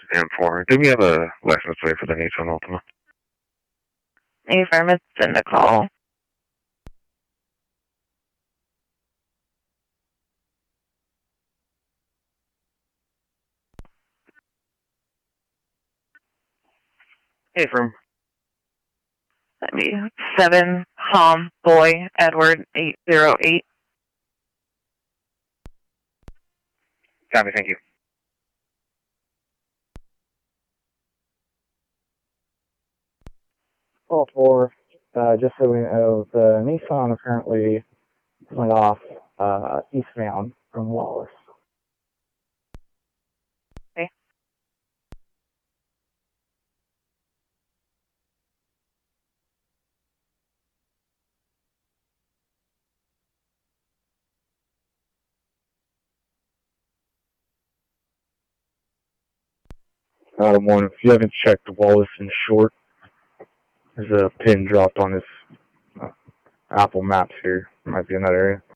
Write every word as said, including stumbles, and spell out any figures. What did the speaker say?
M four. Do we have a license plate for the Nissan Altima? Affirmative, send a call. Affirm. That'd be seven Tom Boy Edward eight zero eight. Copy, thank you. Call four, uh, just so we know, the Nissan apparently went off uh, eastbound from Wallace. Okay. Adam one, if you haven't checked Wallace and Short, there's a pin dropped on his uh, Apple Maps here. Might be in that area.